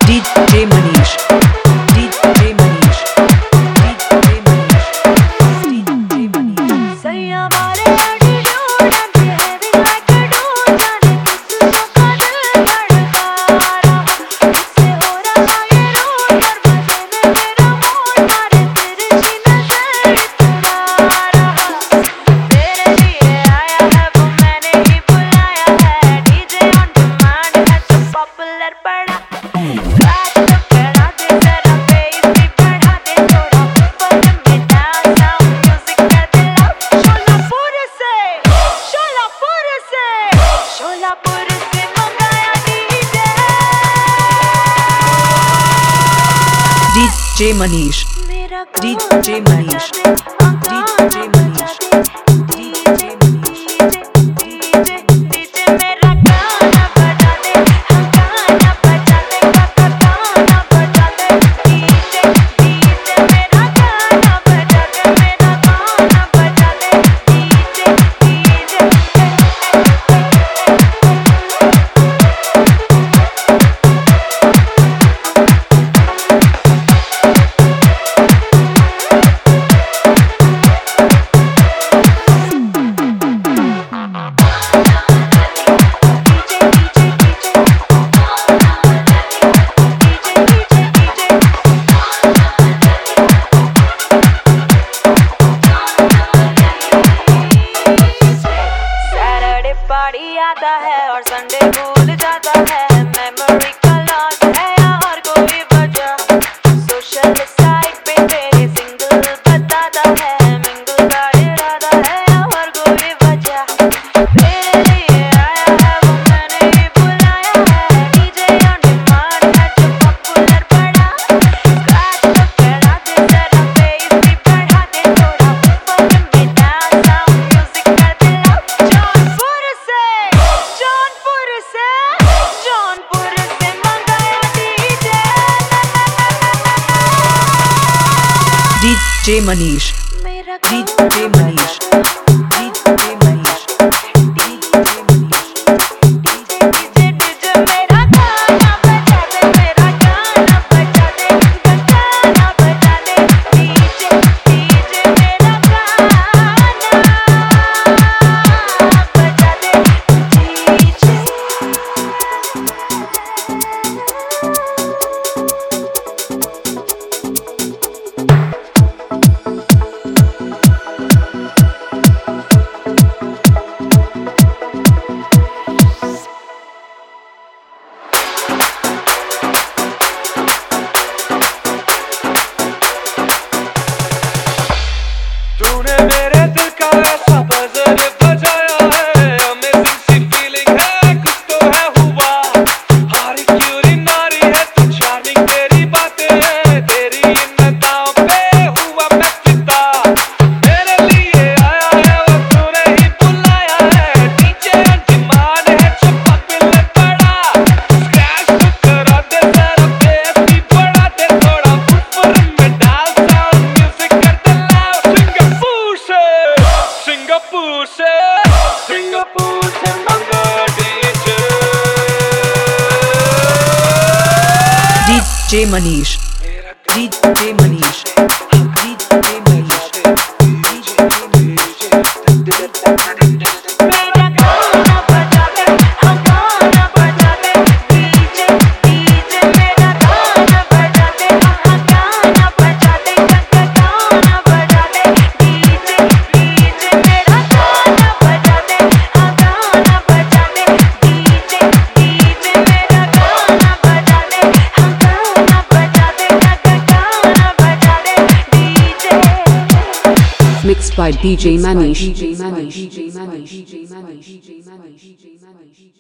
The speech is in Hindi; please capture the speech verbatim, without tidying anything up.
DJ Manish DJ Manish DJ Manish DJ Manish सैया वाले attitude and behaving like a dude जाने किसको का दिल धड़का रहा किससे हो रहा ये रूठ और मजे में मेरा मूड मारे तिरछी नजर इतरा रहा तेरे लिए आया है वो मैंने ही बुलाया है डीजे ऑन डिमांड है तो पॉपुलर पड़ा DJ Manish DJ Manish DJ Manish DJ Manish DJ DJ मेरा गाना बजा दे हम गाना बजा दे गाना बजा दे डीजे डीजे मेरा गाना बजा दे मेरा गाना बजा दे डीजे डीजे पार्टी आता है और संडे भूल जाता है मेमोरी का लॉस है या और कोई वजह सोशल साइट पे तेरे सिंगल बताता है मिंगल का इरादा है या और कोई वजह तेरे लिए आया है वो मैंने ही बुलाया है डीजे ऑन डिमांड है जो पॉपुलर पड़ा स्क्रैच तो करा दे जरा बेस भी बढ़ा दे थोड़ा ऊपर में डांस साउंड म्यूजिक कर दे जौनपुर से जौनपुर से जौनपुर से मंगाया DJ DJ Manish DJ Manish DJ Manish DJ Manish DJ DJ DJ मेरा गाना बजा दे मेरा गाना बजा दे गाना बजा दे डीजे डीजे मेरा गाना बजा दे डीजे तूने मेरे दिल का ऐसा बजर बजाया है अमेजिंग सी फीलिंग है कुछ तो है हुआ हारी क्यूरी नारी है तू चार्मिंग तेरी बातें हैं तेरी इन अदाओं पे हुआ मैं फिदा मेरे लिए आया है वो तूने ही बुलाया है डीजे ऑन डिमांड है जो पॉपुलर पड़ा स्क्रैच तो करा दे जरा बेस भी बढ़ा दे थोड़ा ऊपर में डाल साउंड म्यूजिक कर दे लाउड सिंगापुर से सिंगापुर से सिंगापुर से मंगा DJ DJ Manish DJ Manish DJ Manish मेरा गाना बजा दे हम गाना बजा दे डीजे डीजे मेरा गाना बजा दे हम गाना बजा दे गाना बजा दे डीजे डीजे मेरा गाना बजा दे हम गाना बजा दे डीजे डीजे मेरा गाना बजा दे हम गाना बजा दे गाना बजा दे DJ Mixed by D J Manish.